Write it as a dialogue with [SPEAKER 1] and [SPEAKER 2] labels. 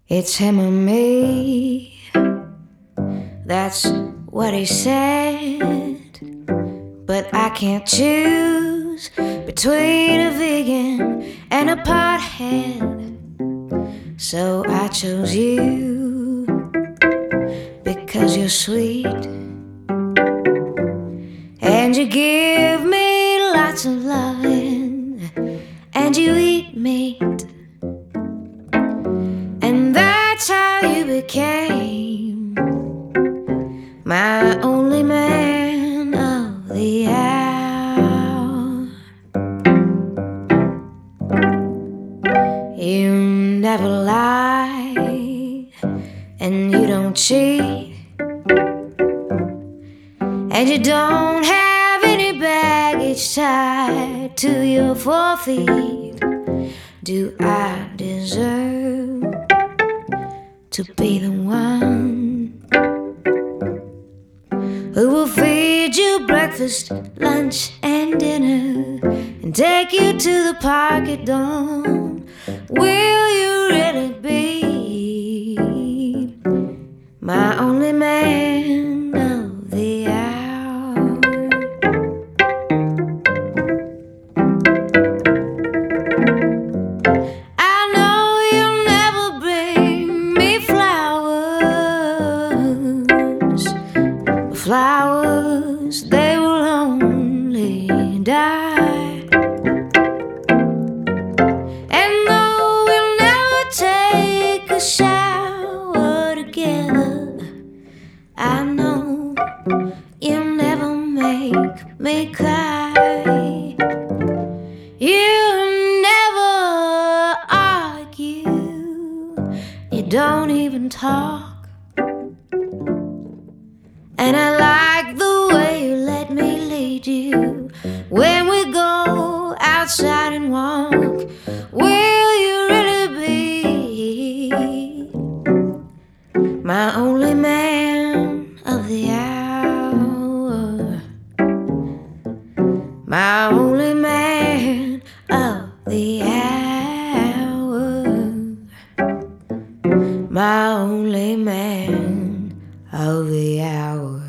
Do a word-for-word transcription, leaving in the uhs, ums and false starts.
[SPEAKER 1] It's him or me, that's what he said. But I can't choose between a vegan and a pothead, so I chose you because you're sweet and you give me lots of loving and you eat meat. And that's how you became my only man of the hour. You never lie and you don't cheat, and you don't have any baggage tied to your forefeet. Do I deserve to be the one who will feed you breakfast, lunch, and dinner and take you to the park at dawn? Will you really be my only man of the hour? I know you'll never bring me flowers. Flowers, they will only die. And though we'll never take a shower together, I know you'll never make me cry. You never argue, you don't even talk. And I like the way you let me lead you when we go outside and walk. Will you really be my only man of the hour? My only man of the hour. My only man of the hour.